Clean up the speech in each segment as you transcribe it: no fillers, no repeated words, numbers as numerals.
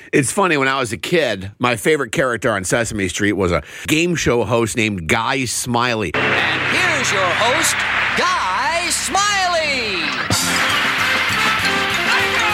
It's funny, when I was a kid, my favorite character on Sesame Street was a game show host named Guy Smiley. And here's your host, Guy Smiley. Thank you,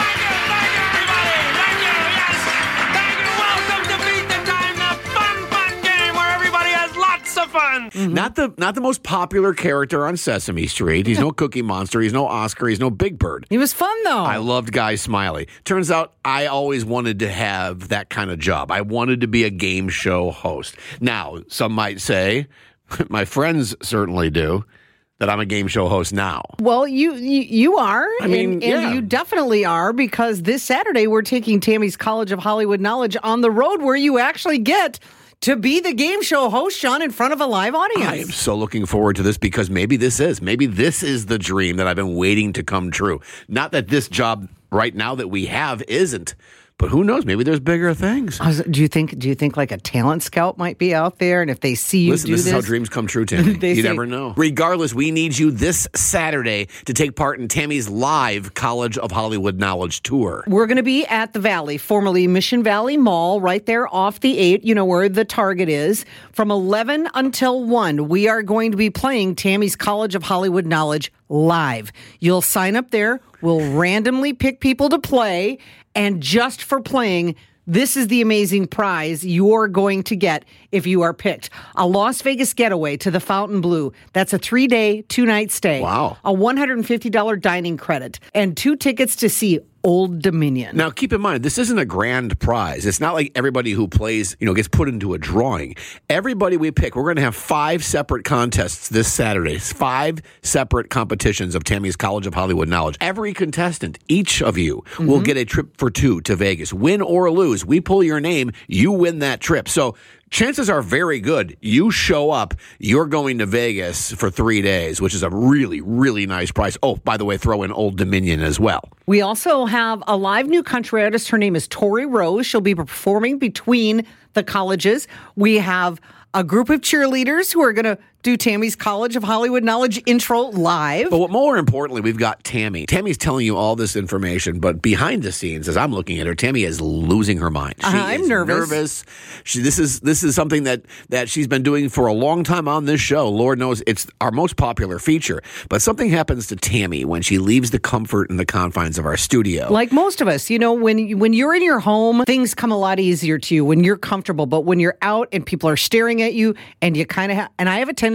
everybody. Thank you, yes. Thank you. Welcome to Beat the Time, the fun game where everybody has lots of fun. Mm-hmm. Not the most popular character on Sesame Street. He's no Cookie Monster. He's no Oscar. He's no Big Bird. He was fun, though. I loved Guy Smiley. Turns out I always wanted to have that kind of job. I wanted to be a game show host. Now, some might say, my friends certainly do, that I'm a game show host now. Well, you are. I mean, and yeah. you definitely are, because this Saturday we're taking Tammy's College of Hollywood Knowledge on the road, where you actually get to be the game show host, Sean, in front of a live audience. I am so looking forward to this, because maybe this is the dream that I've been waiting to come true. Not that this job right now that we have isn't, but who knows? Maybe there's bigger things. Do you think like a talent scout might be out there, and if they see you Listen, do this is how dreams come true, Tammy. You never know. Regardless, we need you this Saturday to take part in Tammy's live College of Hollywood Knowledge tour. We're going to be at the Valley, formerly Mission Valley Mall, right there off the 8, where the Target is. From 11 until 1, we are going to be playing Tammy's College of Hollywood Knowledge live. You'll sign up there. We'll randomly pick people to play, and just for playing, this is the amazing prize you're going to get if you are picked. A Las Vegas getaway to the Fontainebleau. That's a 3-day, 2-night stay. Wow. A $150 dining credit, and 2 tickets to see Old Dominion. Now, keep in mind, this isn't a grand prize. It's not like everybody who plays, gets put into a drawing. Everybody we pick, we're going to have 5 separate contests this Saturday. 5 separate competitions of Tammy's College of Hollywood Knowledge. Every contestant, each of you, will get a trip for 2 to Vegas. Win or lose, we pull your name, you win that trip. So chances are very good you show up, you're going to Vegas for 3 days, which is a really, really nice price. Oh, by the way, throw in Old Dominion as well. We also have a live new country artist. Her name is Tori Rose. She'll be performing between the colleges. We have a group of cheerleaders who are going to do Tammy's College of Hollywood Knowledge intro live. But more importantly, we've got Tammy. Tammy's telling you all this information, but behind the scenes, as I'm looking at her, Tammy is losing her mind. I'm nervous. This is something that she's been doing for a long time on this show. Lord knows it's our most popular feature. But something happens to Tammy when she leaves the comfort and the confines of our studio. Like most of us, when you're in your home, things come a lot easier to you when you're comfortable. But when you're out and people are staring at you, and you kind of and I have a tendency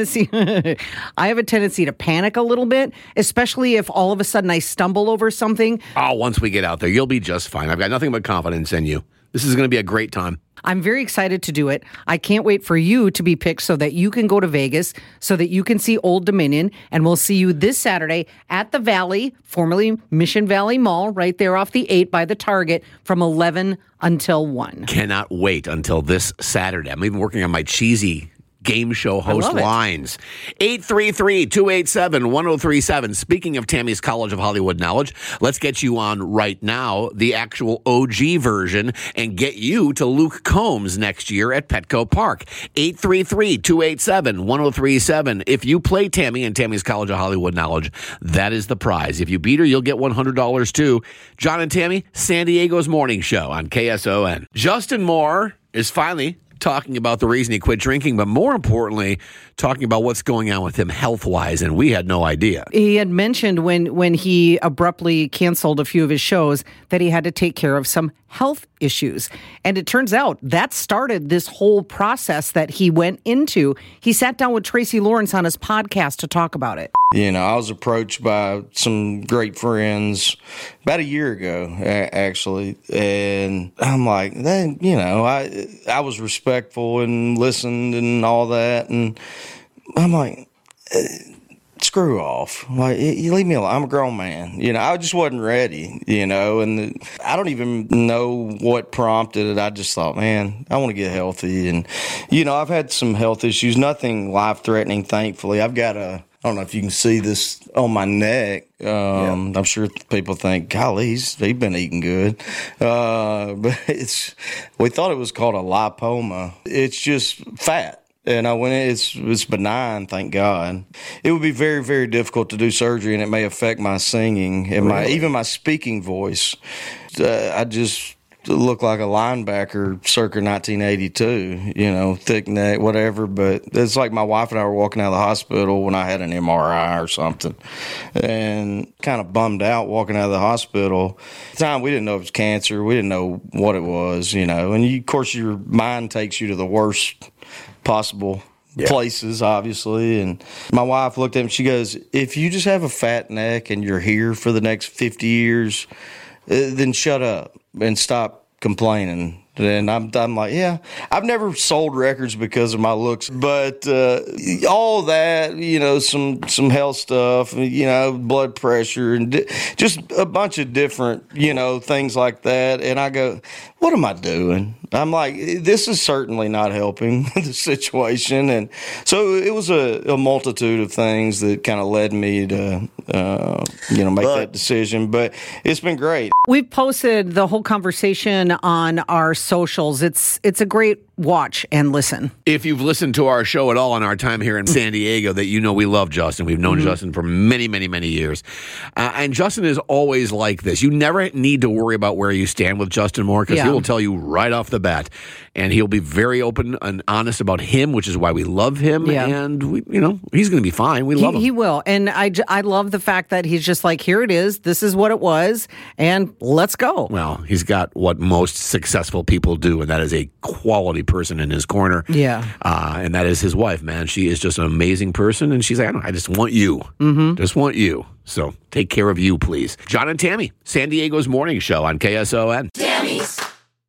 to panic a little bit, especially if all of a sudden I stumble over something. Oh, once we get out there, you'll be just fine. I've got nothing but confidence in you. This is going to be a great time. I'm very excited to do it. I can't wait for you to be picked so that you can go to Vegas, so that you can see Old Dominion, and we'll see you this Saturday at the Valley, formerly Mission Valley Mall, right there off the 8 by the Target, from 11 until 1. Cannot wait until this Saturday. I'm even working on my cheesy game show host lines. 833-287-1037. Speaking of Tammy's College of Hollywood Knowledge, let's get you on right now, the actual OG version, and get you to Luke Combs next year at Petco Park. 833-287-1037. If you play Tammy in Tammy's College of Hollywood Knowledge, that is the prize. If you beat her, you'll get $100 too. John and Tammy, San Diego's morning show on KSON. Justin Moore is finally talking about the reason he quit drinking, but more importantly, talking about what's going on with him health-wise, and we had no idea. He had mentioned when he abruptly canceled a few of his shows that he had to take care of some health issues. And it turns out that started this whole process that he went into. He sat down with Tracy Lawrence on his podcast to talk about it. I was approached by some great friends about a year ago, actually, and I'm like, I was respectful and listened and all that, and I'm like, screw off. Like, you leave me alone. I'm a grown man. I just wasn't ready, and I don't even know what prompted it. I just thought, man, I want to get healthy. And, I've had some health issues, nothing life-threatening, thankfully. I've got I don't know if you can see this on my neck. I'm sure people think, golly, he's been eating good. But we thought it was called a lipoma. It's just fat. And I went in, it's benign, thank God. It would be very, very difficult to do surgery, and it may affect my singing and even my speaking voice. I just looked like a linebacker circa 1982, thick neck, whatever. But it's like my wife and I were walking out of the hospital when I had an MRI or something, and kind of bummed out walking out of the hospital. At the time, we didn't know it was cancer. We didn't know what it was, and of course your mind takes you to the worst possible places, obviously. And my wife looked at him, she goes, if you just have a fat neck and you're here for the next 50 years, then shut up and stop complaining. And I'm like, yeah, I've never sold records because of my looks, but all that, some health stuff, blood pressure, and just a bunch of different, things like that. And I go, what am I doing? I'm like, this is certainly not helping the situation. And so it was a multitude of things that kind of led me to, make that decision. But it's been great. We've posted the whole conversation on our socials. It's a great watch and listen. If you've listened to our show at all in our time here in San Diego, that we love Justin. We've known Justin for many, many, many years. And Justin is always like this. You never need to worry about where you stand with Justin Moore because he will tell you right off the bat. And he'll be very open and honest about him, which is why we love him. Yeah. And, he's going to be fine. We love him. He will. And I love the fact that he's just like, here it is. This is what it was. And let's go. Well, he's got what most successful people do, and that is a quality person in his corner. Yeah. And that is his wife, man. She is just an amazing person. And she's like, I just want you. Just want you. So take care of you, please. John and Tammy, San Diego's morning show on KSON. Tammy's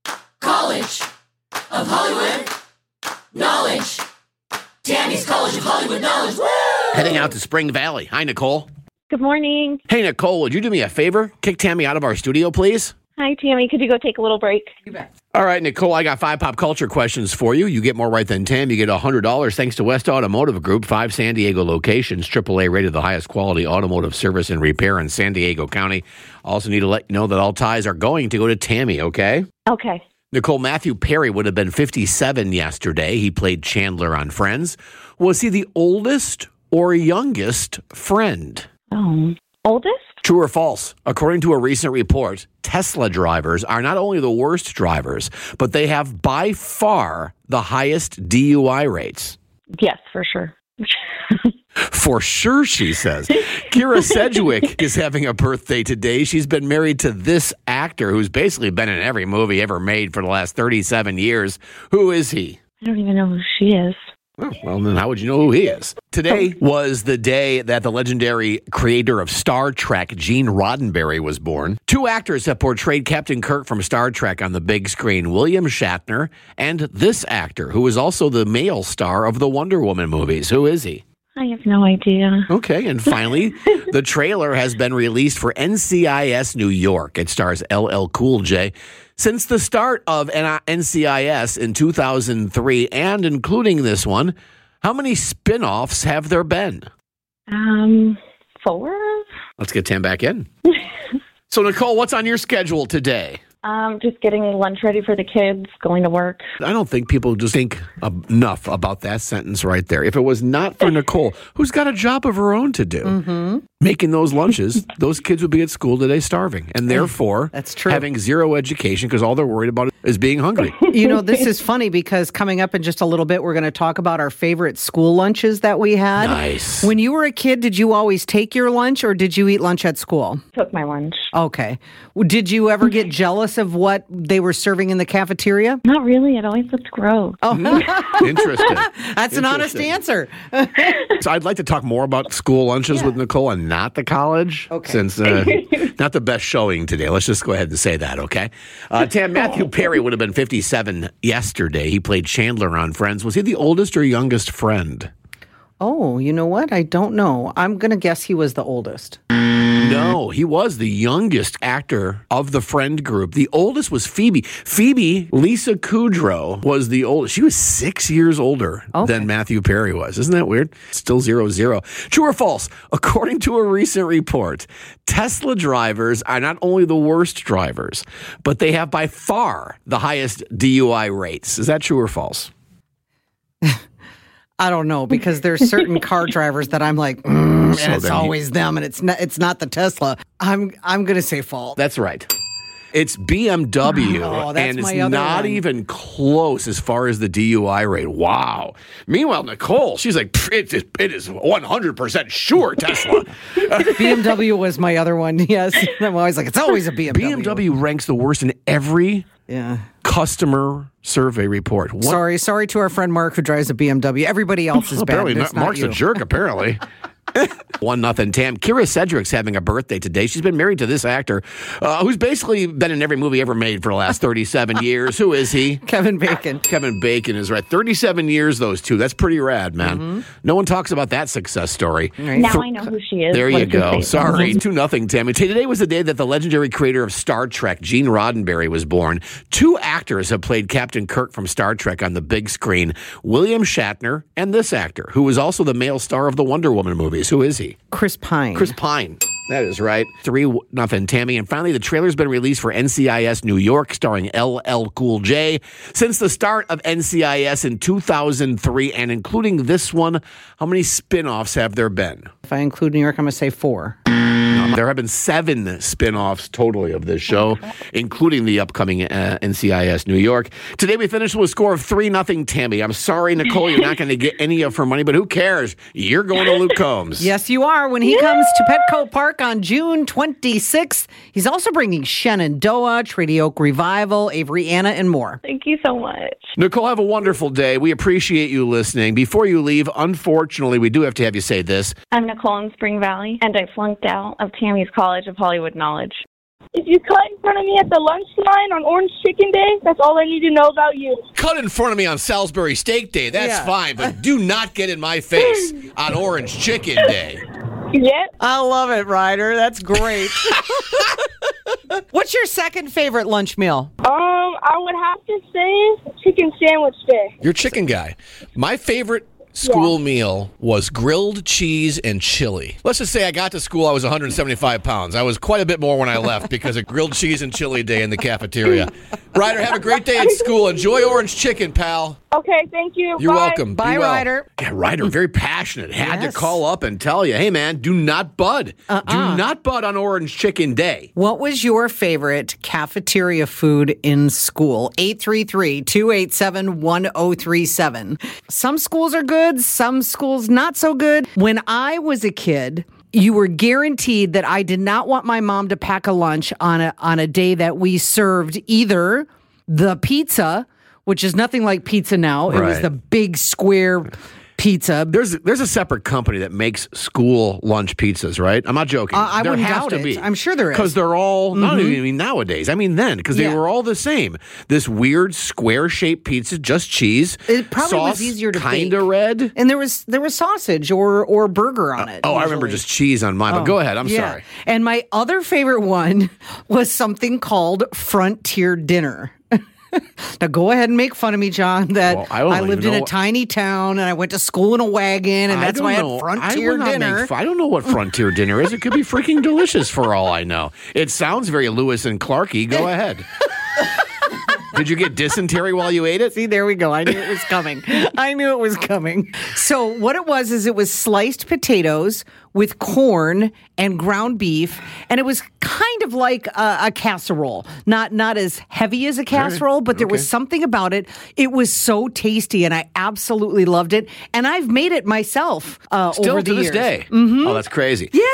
College of Hollywood Knowledge. Tammy's College of Hollywood Knowledge. Woo! Heading out to Spring Valley. Hi, Nicole. Good morning. Hey, Nicole, would you do me a favor? Kick Tammy out of our studio, please? Hi, Tammy. Could you go take a little break? You bet. All right, Nicole, I got 5 pop culture questions for you. You get more right than 10. You get $100 thanks to West Automotive Group, 5 San Diego locations, AAA rated the highest quality automotive service and repair in San Diego County. Also need to let you know that all ties are going to go to Tammy, okay? Okay. Nicole, Matthew Perry would have been 57 yesterday. He played Chandler on Friends. Was he the oldest or youngest friend? Oldest? True or false? According to a recent report, Tesla drivers are not only the worst drivers, but they have by far the highest DUI rates. Yes, for sure. For sure, she says. Kira Sedgwick is having a birthday today. She's been married to this actor who's basically been in every movie ever made for the last 37 years. Who is he? I don't even know who she is. Oh, well, then how would you know who he is? Today was the day that the legendary creator of Star Trek, Gene Roddenberry, was born. 2 actors have portrayed Captain Kirk from Star Trek on the big screen, William Shatner and this actor, who is also the male star of the Wonder Woman movies. Who is he? I have no idea. Okay, and finally, the trailer has been released for NCIS New York. It stars LL Cool J. Since the start of NCIS in 2003, and including this one, how many spin-offs have there been? 4. Let's get Tam back in. So, Nicole, what's on your schedule today? Just getting lunch ready for the kids, going to work. I don't think people just think enough about that sentence right there. If it was not for Nicole, who's got a job of her own to do, making those lunches, those kids would be at school today starving. And therefore, that's true, having zero education because all they're worried about is being hungry. This is funny because coming up in just a little bit, we're going to talk about our favorite school lunches that we had. Nice. When you were a kid, did you always take your lunch or did you eat lunch at school? Took my lunch. Okay. Did you ever get jealous of what they were serving in the cafeteria? Not really. It always looked gross. Oh, interesting. That's an honest answer. So I'd like to talk more about school lunches with Nicole and not the college, since not the best showing today. Let's just go ahead and say that, okay? Tam, Matthew Perry would have been 57 yesterday. He played Chandler on Friends. Was he the oldest or youngest friend? Oh, you know what? I don't know. I'm going to guess he was the oldest. No, he was the youngest actor of the friend group. The oldest was Phoebe. Lisa Kudrow, was the oldest. She was 6 years older than Matthew Perry was. Isn't that weird? Still 0-0. True or false? According to a recent report, Tesla drivers are not only the worst drivers, but they have by far the highest DUI rates. Is that true or false? I don't know, because there's certain car drivers that I'm like, and it's always them, and it's not the Tesla. I'm going to say false. That's right. It's BMW, Oh, that's and it's my other not one. even close as far as the DUI rate. Wow. Meanwhile, Nicole, she's like, it is 100% sure Tesla. BMW was my other one. Yes, I'm always like, it's always a BMW. BMW ranks the worst in every Yeah. customer survey report. What? Sorry to our friend Mark who drives a BMW. Everybody else is bad. Apparently, but it's not Mark's you. a jerk, apparently. 1-0 Tam. Kira Cedric's having a birthday today. She's been married to this actor who's basically been in every movie ever made for the last 37 years. Who is he? Kevin Bacon. Kevin Bacon is right. 37 years, those two. That's pretty rad, man. Mm-hmm. No one talks about that success story. Now I know who she is. There What you did go. say? Sorry. 2-0, Tammy. Today was the day that the legendary creator of Star Trek, Gene Roddenberry, was born. 2 actors have played Captain Kirk from Star Trek on the big screen. William Shatner and this actor, who was also the male star of the Wonder Woman movies. Who is he? Chris Pine. Chris Pine. That is right. 3-0, Tammy. And finally, the trailer's been released for NCIS New York, starring LL Cool J. Since the start of NCIS in 2003, and including this one, how many spin-offs have there been? If I include New York, I'm going to say 4. There have been 7 spin-offs totally of this show, including the upcoming NCIS New York. Today we finished with a score of 3-0, Tammy. I'm sorry, Nicole, you're not going to get any of her money, but who cares? You're going to Luke Combs. Yes, you are. When he comes to Petco Park on June 26th, he's also bringing Shenandoah, Treaty Oak Revival, Avery Anna, and more. Thank you so much. Nicole, have a wonderful day. We appreciate you listening. Before you leave, unfortunately, we do have to have you say this. I'm Nicole in Spring Valley, and I flunked out of Tammy's College of Hollywood Knowledge. If you cut in front of me at the lunch line on Orange Chicken Day, that's all I need to know about you. Cut in front of me on Salisbury Steak Day. That's fine, but do not get in my face on Orange Chicken Day. Yeah? I love it, Ryder. That's great. What's your second favorite lunch meal? I would have to say chicken sandwich day. You're a chicken guy. My favorite school meal was grilled cheese and chili. Let's just say I got to school, I was 175 pounds. I was quite a bit more when I left because of grilled cheese and chili day in the cafeteria. Ryder, have a great day at school. Enjoy Orange Chicken, pal. Okay, thank you. You're Bye. welcome. Bye, Be well. Ryder. Yeah, Ryder, very passionate. Had Yes. to call up and tell you, hey, man, do not bud. Do not bud on Orange Chicken Day. What was your favorite cafeteria food in school? 833-287-1037. Some schools are good, some schools not so good. When I was a kid, you were guaranteed that I did not want my mom to pack a lunch on a day that we served either the pizza, which is nothing like pizza now. It was Right. the big square pizza. There's a separate company that makes school lunch pizzas, right? I'm not joking. I there wouldn't has doubt to it. be. I'm sure there is. Because they're all, not even nowadays. I mean then, because they Yeah. were all the same. This weird square-shaped pizza, just cheese. It probably was sauce, easier to kind of bake. red. And there was sausage or burger on it. Oh, I remember usually. just cheese on mine. But go ahead. I'm Yeah. sorry. And my other favorite one was something called Frontier Dinner. Now go ahead and make fun of me, John, that Well, I don't I lived even in know a tiny town and I went to school in a wagon and that's why I had Frontier Dinner. I don't know what Frontier Dinner is. It could be freaking delicious for all I know. It sounds very Lewis and Clarky. Go ahead. Did you get dysentery while you ate it? See, there we go. I knew it was coming. I knew it was coming. So what it was is it was sliced potatoes with corn and ground beef, and it was kind of like a casserole. Not as heavy as a casserole, but there was something about it. It was so tasty, and I absolutely loved it. And I've made it myself Still over to the this years. day. Oh, that's crazy. Yeah.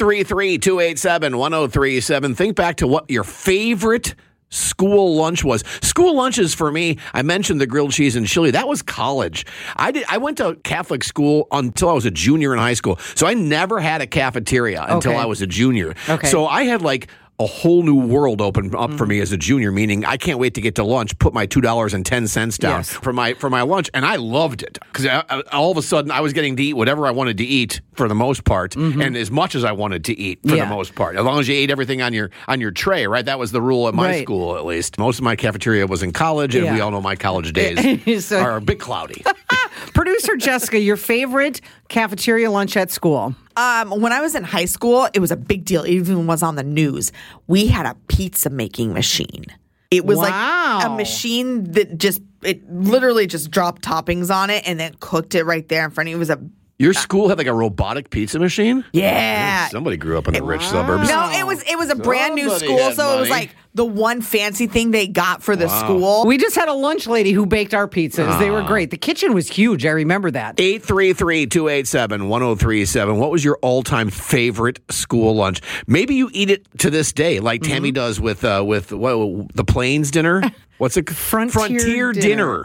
833-287-1037. Think back to what your favorite school lunch was. School lunches for me, I mentioned the grilled cheese and chili. That was college. I went to Catholic school until I was a junior in high school. So I never had a cafeteria until Okay. I was a junior. Okay. So I had like a whole new world open up for me as a junior, meaning I can't wait to get to lunch, put my $2.10 down Yes. for my lunch, and I loved it because all of a sudden I was getting to eat whatever I wanted to eat for the most part, and as much as I wanted to eat for Yeah. the most part, as long as you ate everything on your tray, right? That was the rule at my Right. school, at least. Most of my cafeteria was in college, and Yeah. we all know my college days So- are a bit cloudy. Producer Jessica, your favorite cafeteria lunch at school? When I was in high school, it was a big deal. It even was on the news. We had a pizza making machine. It was like a Wow. machine that literally just dropped toppings on it and then cooked it right there in front of you. It was a Your school had like a robotic pizza machine? Yeah. Somebody grew up in the rich suburbs. No, it was a brand new Somebody school, had so it was money. like the one fancy thing they got for the school. We just had a lunch lady who baked our pizzas. They were great. The kitchen was huge. I remember that. 833-287-1037. What was your all-time favorite school lunch? Maybe you eat it to this day, like Tammy does with the Plains dinner. What's it? Frontier dinner.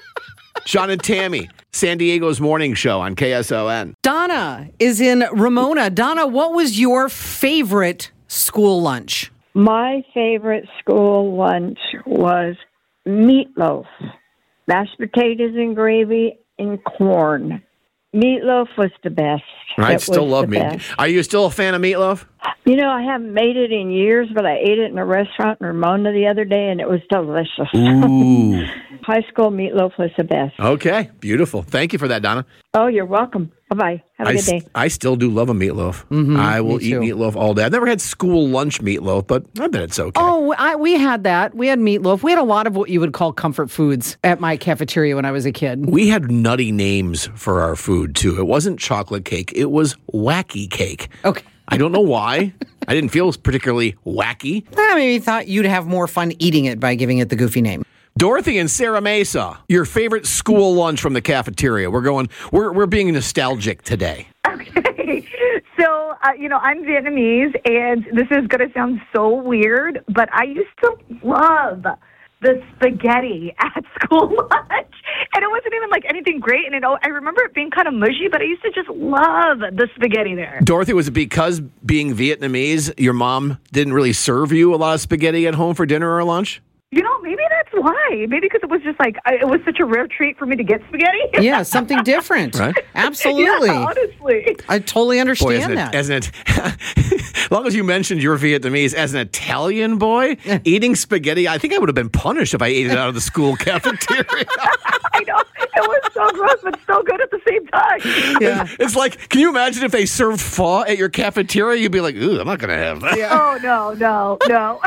John and Tammy, San Diego's morning show on KSON. Donna is in Ramona. Donna, what was your favorite school lunch? My favorite school lunch was meatloaf, mashed potatoes and gravy, and corn. Meatloaf was the best. I It still was love the meat. best. Are you still a fan of meatloaf? You know, I haven't made it in years, but I ate it in a restaurant in Ramona the other day, and it was delicious. Ooh. High school meatloaf was the best. Okay, beautiful. Thank you for that, Donna. Oh, you're welcome. Bye-bye. Have a good day. I still do love a meatloaf. I will eat meatloaf all day. I've never had school lunch meatloaf, but I bet it's okay. Oh, we had that. We had meatloaf. We had a lot of what you would call comfort foods at my cafeteria when I was a kid. We had nutty names for our food, too. It wasn't chocolate cake. It was wacky cake. Okay. I don't know why. I didn't feel it was particularly wacky. I maybe thought you'd have more fun eating it by giving it the goofy name. Dorothy and Sarah Mesa, your favorite school lunch from the cafeteria. We're being nostalgic today. Okay. So, I'm Vietnamese, and this is going to sound so weird, but I used to love the spaghetti at school lunch. And it wasn't even like anything great. And I remember it being kind of mushy, but I used to just love the spaghetti there. Dorothy, was it because being Vietnamese, your mom didn't really serve you a lot of spaghetti at home for dinner or lunch? Maybe that's why. Maybe because it was just like, it was such a rare treat for me to get spaghetti. Yeah, something different. Right? Absolutely. Yeah, honestly. I totally understand Boy, that. as long as you mentioned you're Vietnamese, as an Italian boy, eating spaghetti, I think I would have been punished if I ate it out of the school cafeteria. I know. It was so gross, but so good at the same time. Yeah. It's like, can you imagine if they served pho at your cafeteria? You'd be like, ooh, I'm not going to have that. Oh, no.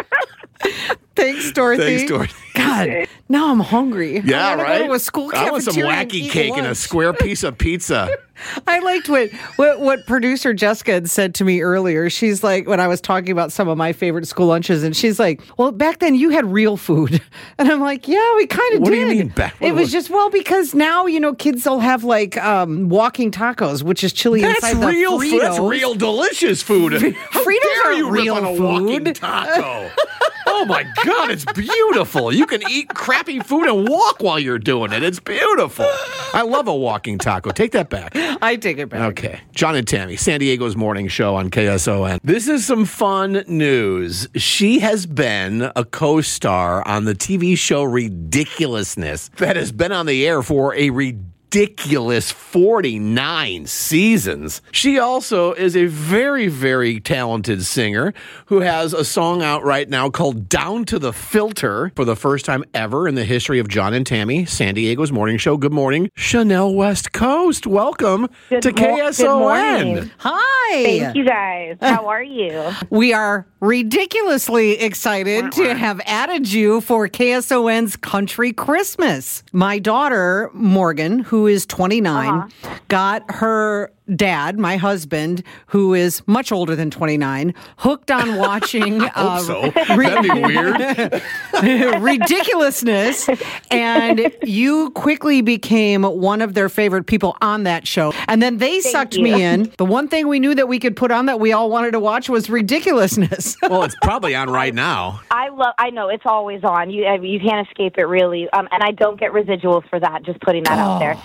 Thanks, Dorothy. Thanks, Dorothy. God, now I'm hungry. Yeah, I gotta right? Go to a school I want some cafeteria and wacky eat cake and a lunch. square piece of pizza. I liked what producer Jessica had said to me earlier. She's like, when I was talking about some of my favorite school lunches, and she's like, well, back then you had real food. And I'm like, yeah, we kind of did. What do you mean back? It was just, because now, kids will have like walking tacos, which is chili That's inside real the food. Fritos. That's real delicious food. How Fritos dare are you rip real on a food. walking taco? Oh my God, it's beautiful. You can eat crappy food and walk while you're doing it. It's beautiful. I love a walking taco. Take that back. I take it back. Okay. John and Tammy, San Diego's morning show on KSON. This is some fun news. She has been a co-star on the TV show Ridiculousness that has been on the air for a ridiculous 49 seasons. She also is a very, very talented singer who has a song out right now called Down to the Filter for the first time ever in the history of John and Tammy, San Diego's morning show. Good morning, Chanel West Coast. Welcome to KSON. Good morning. Hi. Thank you guys. How are you? We are ridiculously excited to have added you for KSON's Country Christmas. My daughter, Morgan, who is 29, got her dad, my husband, who is much older than 29, hooked on watching That'd be weird. Ridiculousness, and you quickly became one of their favorite people on that show. And then they sucked me in. The one thing we knew that we could put on that we all wanted to watch was Ridiculousness. Well, it's probably on right now. I know it's always on. You can't escape it, really. And I don't get residuals for that. Just putting that out there.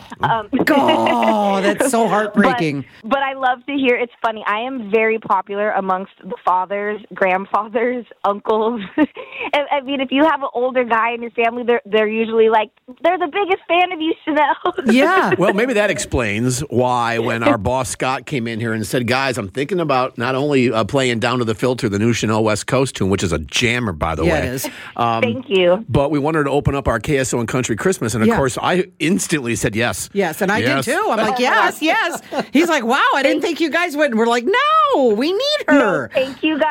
Oh, that's so heartbreaking. But I love to hear. It's funny. I am very popular amongst the fathers, grandfathers, uncles. I mean, if you have an older guy in your family, they're usually like, they're the biggest fan of you, Chanel. Yeah. Well, maybe that explains why when our boss Scott came in here and said, guys, I'm thinking about not only playing Down to the Filter, the new Chanel West Coast tune, which is a jammer, by the way. It is. Thank you. But we wanted to open up our KSO and Country Christmas. And, of course, I instantly said yes. Yes, and I did too. I'm like, yes. He's like, wow, I didn't think you guys would. And we're like, no, we need her. No, thank you guys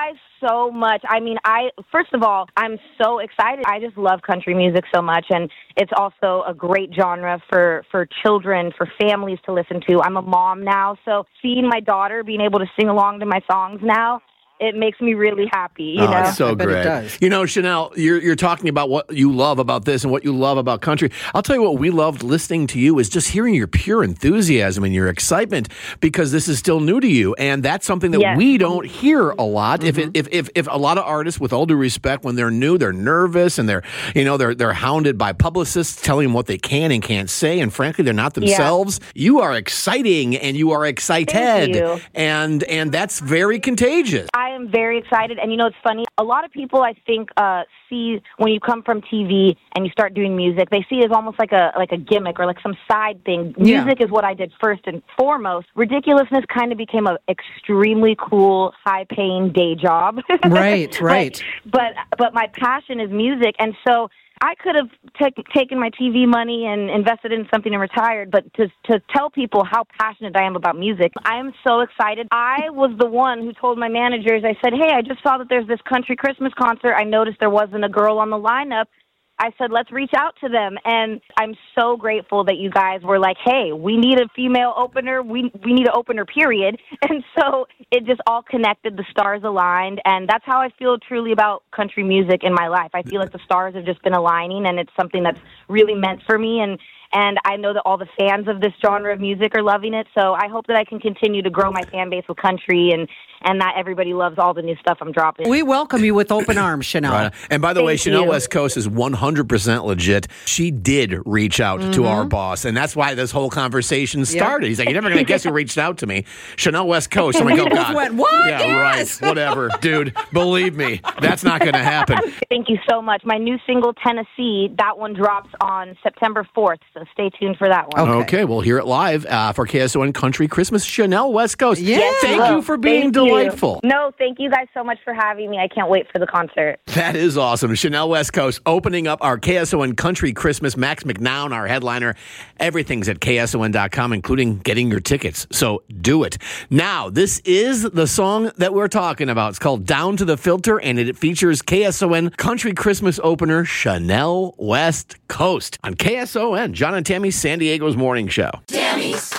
so much. I mean, first of all, I'm so excited. I just love country music so much, and it's also a great genre for children, for families to listen to. I'm a mom now, so seeing my daughter being able to sing along to my songs now, it makes me really happy, you know? It's so great. it does. You know, Chanel, you're talking about what you love about this and what you love about country. I'll tell you what we loved listening to you is just hearing your pure enthusiasm and your excitement because this is still new to you. And that's something that we don't hear a lot. If a lot of artists, with all due respect, when they're new, they're nervous and they're hounded by publicists telling them what they can and can't say. And frankly, they're not themselves. You are exciting and you are excited. Thank you. And that's very contagious. I am very excited, and it's funny. A lot of people, I think, see when you come from TV and you start doing music, they see it as almost like a gimmick or like some side thing. Music is what I did first and foremost. Ridiculousness kind of became an extremely cool, high-paying day job. Right. But my passion is music, and so I could have taken my TV money and invested in something and retired, but to tell people how passionate I am about music, I am so excited. I was the one who told my managers, I said, hey, I just saw that there's this country Christmas concert. I noticed there wasn't a girl on the lineup. I said, let's reach out to them. And I'm so grateful that you guys were like, hey, we need a female opener. We need an opener, period. And so it just all connected. The stars aligned. And that's how I feel truly about country music in my life. I feel like the stars have just been aligning, and it's something that's really meant for me. And I know that all the fans of this genre of music are loving it. So I hope that I can continue to grow my fan base with country and that everybody loves all the new stuff I'm dropping. We welcome you with open arms, Chanel. Right. And by the way, Chanel West Coast is 100% legit. She did reach out to our boss, and that's why this whole conversation started. He's like, you're never going to guess who reached out to me. Chanel West Coast. I'm like, oh, God. Went, what? Yeah, yes. right. Whatever. Dude, believe me, that's not going to happen. Thank you so much. My new single, Tennessee, that one drops on September 4th, so stay tuned for that one. Okay, we'll hear it live for KSON Country Christmas. Chanel West Coast. Yes. Thank you for being delightful. No, thank you guys so much for having me. I can't wait for the concert. That is awesome. Chanel West Coast opening up our KSON Country Christmas. Max McNown, our headliner. Everything's at KSON.com, including getting your tickets. So do it. Now, this is the song that we're talking about. It's called Down to the Filter, and it features KSON Country Christmas opener Chanel West Coast on KSON. John and Tammy's San Diego's morning show. Tammy's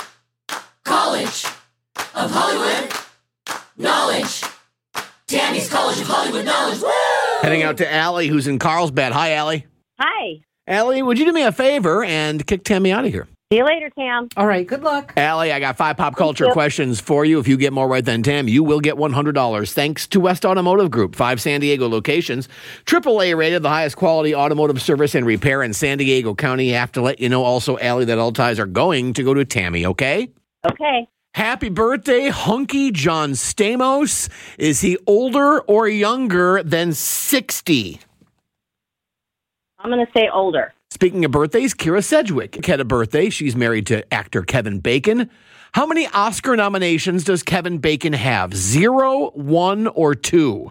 College of Hollywood Knowledge. Tammy's College of Hollywood Knowledge. Woo! Heading out to Allie, who's in Carlsbad. Hi, Allie. Hi. Allie, would you do me a favor and kick Tammy out of here? See you later, Tam. All right, good luck. Allie, I got 5 pop culture questions for you. If you get more right than Tam, you will get $100. Thanks to West Automotive Group, 5 San Diego locations. AAA rated, the highest quality automotive service and repair in San Diego County. I have to let you know also, Allie, that all ties are going to go to Tammy, okay? Okay. Happy birthday, hunky John Stamos. Is he older or younger than 60? I'm going to say older. Speaking of birthdays, Kira Sedgwick had a birthday. She's married to actor Kevin Bacon. How many Oscar nominations does Kevin Bacon have? 0, 1, or 2?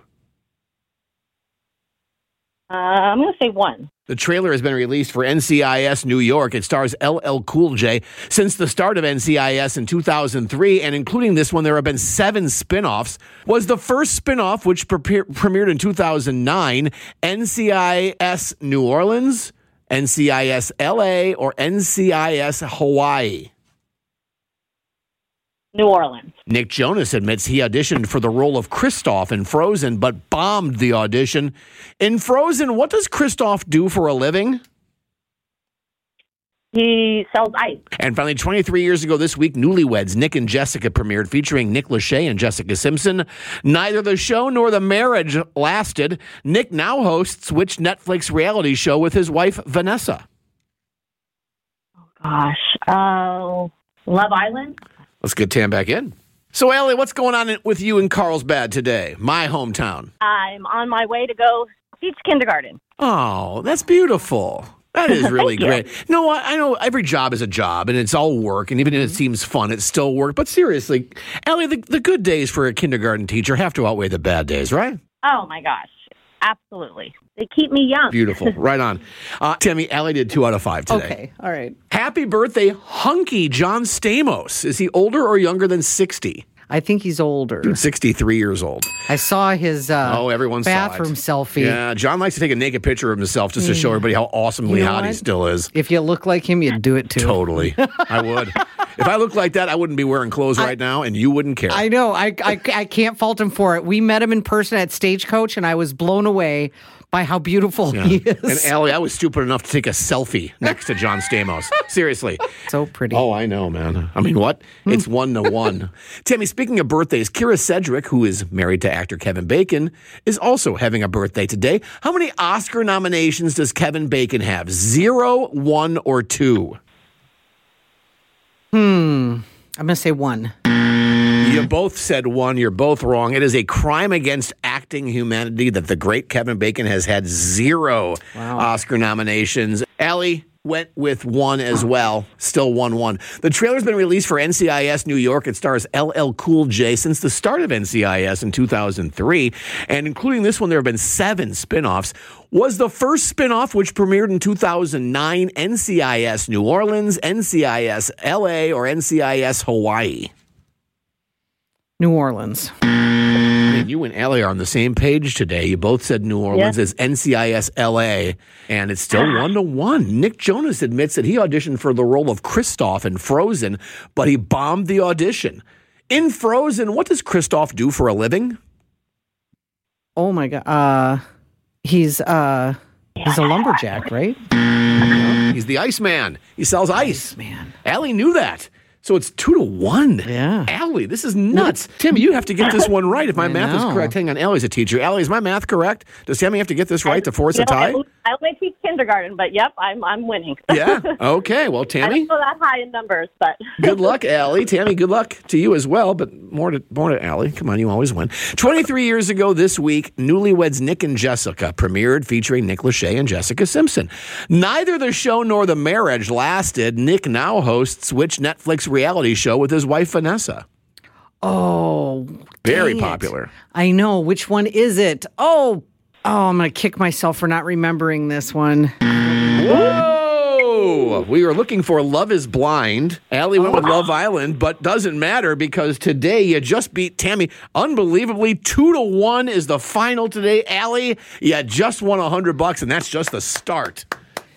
I'm going to say 1. The trailer has been released for NCIS New York. It stars LL Cool J. Since the start of NCIS in 2003, and including this one, there have been 7 spinoffs. Was the first spinoff, which premiered in 2009, NCIS New Orleans, NCIS LA, or NCIS Hawaii? New Orleans. Nick Jonas admits he auditioned for the role of Kristoff in Frozen, but bombed the audition. In Frozen, what does Kristoff do for a living? He sells ice. And finally, 23 years ago this week, Newlyweds, Nick and Jessica premiered, featuring Nick Lachey and Jessica Simpson. Neither the show nor the marriage lasted. Nick now hosts which Netflix reality show with his wife, Vanessa? Oh, gosh. Love Island? Let's get Tam back in. So, Ellie, what's going on with you in Carlsbad today, my hometown? I'm on my way to go teach kindergarten. Oh, that's beautiful. That is really great. No, I know every job is a job, and it's all work, and even if it seems fun, it's still work. But seriously, Ellie, the good days for a kindergarten teacher have to outweigh the bad days, right? Oh, my gosh. Absolutely. They keep me young. Beautiful. Right on. Tammy, Allie did 2 out of 5 today. Okay. All right. Happy birthday, hunky John Stamos. Is he older or younger than 60? I think he's older. 63 years old. I saw his everyone bathroom saw it. selfie. Yeah, John likes to take a naked picture of himself just to show everybody how awesomely You know hot he what? still is. If you look like him, you'd do it too. Totally. I would. If I looked like that, I wouldn't be wearing clothes right now, and you wouldn't care. I know. I can't fault him for it. We met him in person at Stagecoach, and I was blown away by how beautiful he is. And Allie, I was stupid enough to take a selfie next to John Stamos. Seriously. So pretty. Oh, I know, man. I mean, what? It's 1-1. Tammy, speaking of birthdays, Kira Sedgwick, who is married to actor Kevin Bacon, is also having a birthday today. How many Oscar nominations does Kevin Bacon have? 0, 1, or 2? I'm going to say 1. You both said 1. You're both wrong. It is a crime against acting humanity that the great Kevin Bacon has had 0 Oscar nominations. Allie went with 1 as well. Still 1-1. The trailer's been released for NCIS New York. It stars LL Cool J since the start of NCIS in 2003. And including this one, there have been 7 spin-offs. Was the first spin-off, which premiered in 2009, NCIS New Orleans, NCIS LA, or NCIS Hawaii? New Orleans. And you and Allie are on the same page today. You both said New Orleans as NCIS LA, and it's still 1-1. Nick Jonas admits that he auditioned for the role of Kristoff in Frozen, but he bombed the audition. In Frozen, what does Kristoff do for a living? Oh my God. He's a lumberjack, right? He's the Iceman. He sells ice. Man. Allie knew that. So it's 2-1. Yeah. Allie, this is nuts. Timmy, you have to get this one right if my math is correct. Hang on, Allie's a teacher. Allie, is my math correct? Does Tammy have to get this right to force a tie? I only teach kindergarten, but yep, I'm winning. Yeah? Okay. Well, I Tammy, don't go that high in numbers, but good luck, Allie. Tammy, good luck to you as well, but more to Allie. Come on, you always win. 23 years ago this week, Newlyweds Nick and Jessica premiered featuring Nick Lachey and Jessica Simpson. Neither the show nor the marriage lasted. Nick now hosts which Netflix reality show with his wife, Vanessa? Oh, very dang it. popular. I know. Which one is it? Oh, I'm going to kick myself for not remembering this one. Whoa! We were looking for Love is Blind. Allie went with Love Island, but doesn't matter because today you just beat Tammy. Unbelievably, 2-1 is the final today. Allie, you just won $100, and that's just the start.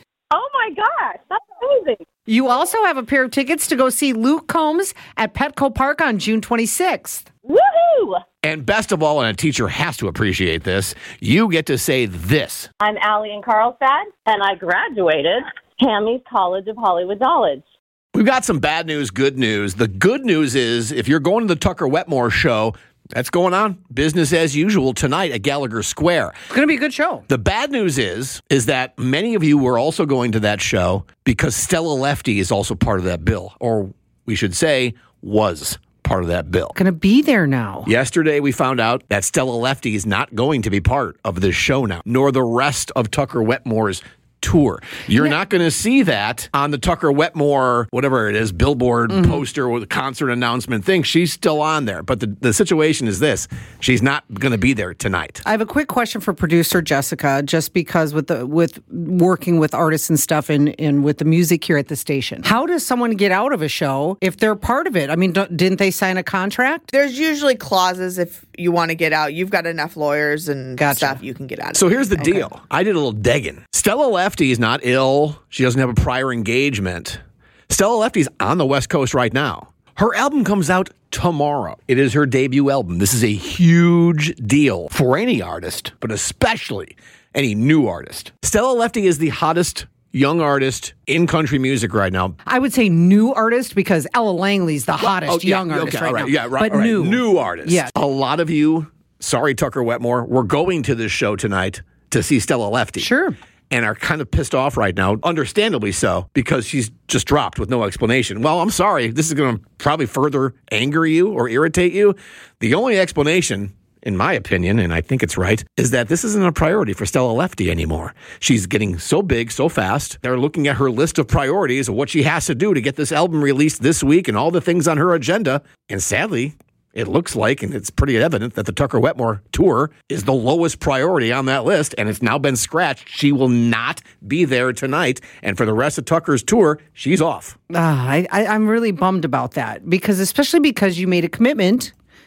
oh my gosh, that's amazing. You also have a pair of tickets to go see Luke Combs at Petco Park on June 26th. Woohoo! And best of all, and a teacher has to appreciate this, you get to say this. I'm Allie in Carlsbad, and I graduated Tammy's College of Hollywood Knowledge. We've got some bad news, good news. The good news is if you're going to the Tucker Wetmore show, that's going on business as usual tonight at Gallagher Square. It's going to be a good show. The bad news is that many of you were also going to that show because Stella Lefty is also part of that bill, or we should say was part of that bill. Going to be there now. Yesterday, we found out that Stella Lefty is not going to be part of this show now, nor the rest of Tucker Wetmore's tour. You're not going to see that on the Tucker Wetmore, whatever it is, billboard poster with a concert announcement thing. She's still on there. But the situation is this. She's not going to be there tonight. I have a quick question for producer Jessica, just because with working with artists and stuff and with the music here at the station. How does someone get out of a show if they're part of it? I mean, didn't they sign a contract? There's usually clauses if you want to get out. You've got enough lawyers and stuff you can get out of So it. here's the deal. I did a little digging. Stella Lefty is not ill. She doesn't have a prior engagement. Stella Lefty's on the West Coast right now. Her album comes out tomorrow. It is her debut album. This is a huge deal for any artist, but especially any new artist. Stella Lefty is the hottest young artist in country music right now. I would say new artist because Ella Langley's the hottest young artist right now. Yeah, right. But new artist. Yes. A lot of you, sorry, Tucker Wetmore, we're going to this show tonight to see Stella Lefty. Sure. And are kind of pissed off right now, understandably so, because she's just dropped with no explanation. Well, I'm sorry. This is going to probably further anger you or irritate you. The only explanation, in my opinion, and I think it's right, is that this isn't a priority for Stella Lefty anymore. She's getting so big so fast. They're looking at her list of priorities of what she has to do to get this album released this week and all the things on her agenda. And sadly, it looks like, and it's pretty evident, that the Tucker Wetmore tour is the lowest priority on that list, and it's now been scratched. She will not be there tonight, and for the rest of Tucker's tour, she's off. I'm really bummed about that, especially because you made a commitment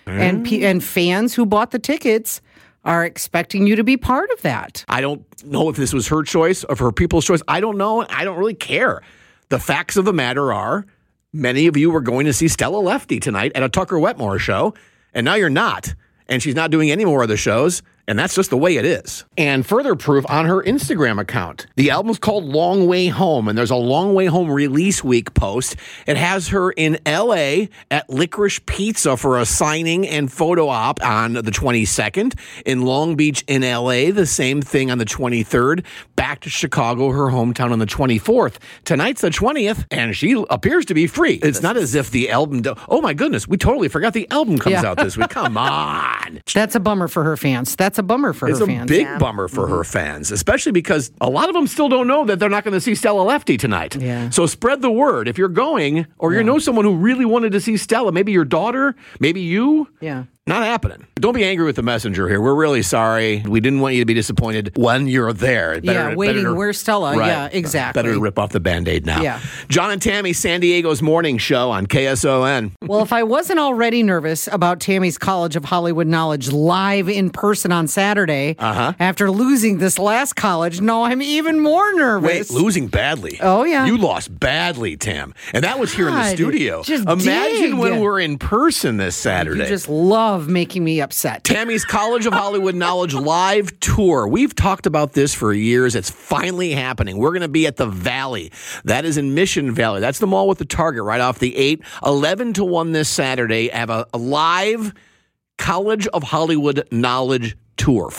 And fans who bought the tickets are expecting you to be part of that. I don't know if this was her choice or her people's choice. I don't know. I don't really care. The facts of the matter are many of you were going to see Stella Lefty tonight at a Tucker Wetmore show, and now you're not. And she's not doing any more of the shows. And that's just the way it is. And further proof on her Instagram account. The album's called Long Way Home, and there's a Long Way Home release week post. It has her in L.A. at Licorice Pizza for a signing and photo op on the 22nd. In Long Beach in L.A., the same thing on the 23rd. Back to Chicago, her hometown, on the 24th. Tonight's the 20th, and she appears to be free. It's not as if the album... Oh, my goodness, we totally forgot the album comes out this week. Come on. That's a bummer for her fans. That's a bummer for her fans. It's a big bummer for her fans, especially because a lot of them still don't know that they're not going to see Stella Lefty tonight. Yeah. So spread the word. If you're going or you know someone who really wanted to see Stella, maybe your daughter, maybe you. Yeah. Not happening. Don't be angry with the messenger here. We're really sorry. We didn't want you to be disappointed when you're there. Where's Stella? Right. Yeah, exactly. Better to rip off the Band-Aid now. Yeah. John and Tammy, San Diego's morning show on KSON. Well, if I wasn't already nervous about Tammy's College of Hollywood Knowledge live in person on Saturday, after losing this last college, no, I'm even more nervous. Wait, losing badly. Oh, yeah. You lost badly, Tam. And that was here in the studio. Just imagine when we're in person this Saturday. You just love making me upset. Tammy's College of Hollywood Knowledge live tour. We've talked about this for years. It's finally happening. We're going to be at the Valley. That is in Mission Valley. That's the mall with the Target right off the 8. 11 to 1 this Saturday. I have a live College of Hollywood Knowledge tour.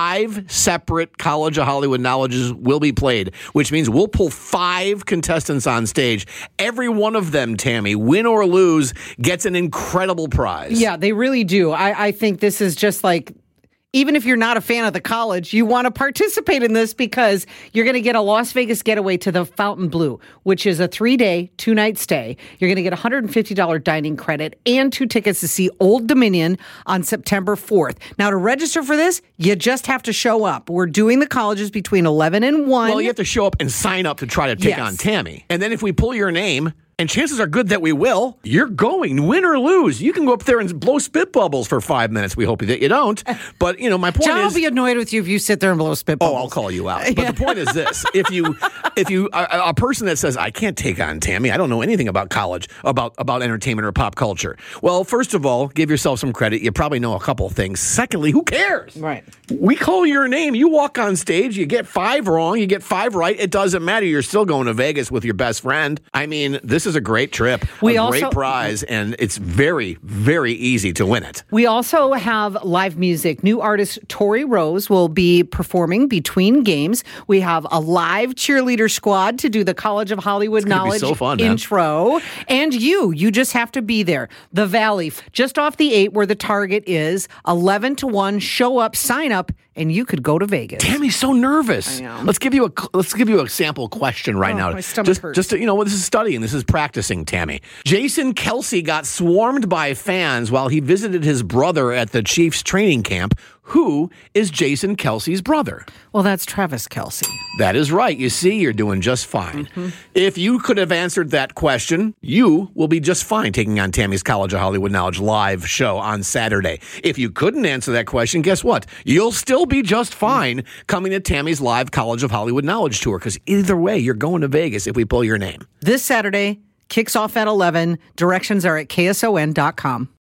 5 separate College of Hollywood Knowledges will be played, which means we'll pull 5 contestants on stage. Every one of them, Tammy, win or lose, gets an incredible prize. Yeah, they really do. I think this is just like, even if you're not a fan of the college, you want to participate in this because you're going to get a Las Vegas getaway to the Fontainebleau, which is a 3-day, 2-night stay. You're going to get a $150 dining credit and 2 tickets to see Old Dominion on September 4th. Now, to register for this, you just have to show up. We're doing the colleges between 11 and 1. Well, you have to show up and sign up to try to take on Tammy. And then if we pull your name... And chances are good that we will. You're going, win or lose. You can go up there and blow spit bubbles for 5 minutes. We hope that you don't. But, my point John is... will be annoyed with you if you sit there and blow spit bubbles. Oh, I'll call you out. But the point is this. If you a person that says, I can't take on Tammy, I don't know anything about college, about entertainment or pop culture. Well, first of all, give yourself some credit. You probably know a couple of things. Secondly, who cares? Right. We call your name. You walk on stage. You get 5 wrong. You get 5 right. It doesn't matter. You're still going to Vegas with your best friend. I mean, this is a great trip. Great prize, and it's very, very easy to win it. We also have live music. New artist Tori Rose will be performing between games. We have a live cheerleader squad to do the College of Hollywood Knowledge intro. And you just have to be there. The Valley, just off the 8 where the Target is, 11 to 1. Show up, sign up, and you could go to Vegas. Tammy's so nervous. I know. Let's give you a sample question right now. My stomach hurts. Just to, this is studying. This is practicing, Tammy. Jason Kelce got swarmed by fans while he visited his brother at the Chiefs training camp. Who is Jason Kelce's brother? Well, that's Travis Kelce. That is right. You see, you're doing just fine. If you could have answered that question, you will be just fine taking on Tammy's College of Hollywood Knowledge live show on Saturday. If you couldn't answer that question, guess what? You'll still be just fine coming to Tammy's live College of Hollywood Knowledge tour, because either way, you're going to Vegas if we pull your name. This Saturday kicks off at 11. Directions are at KSON.com.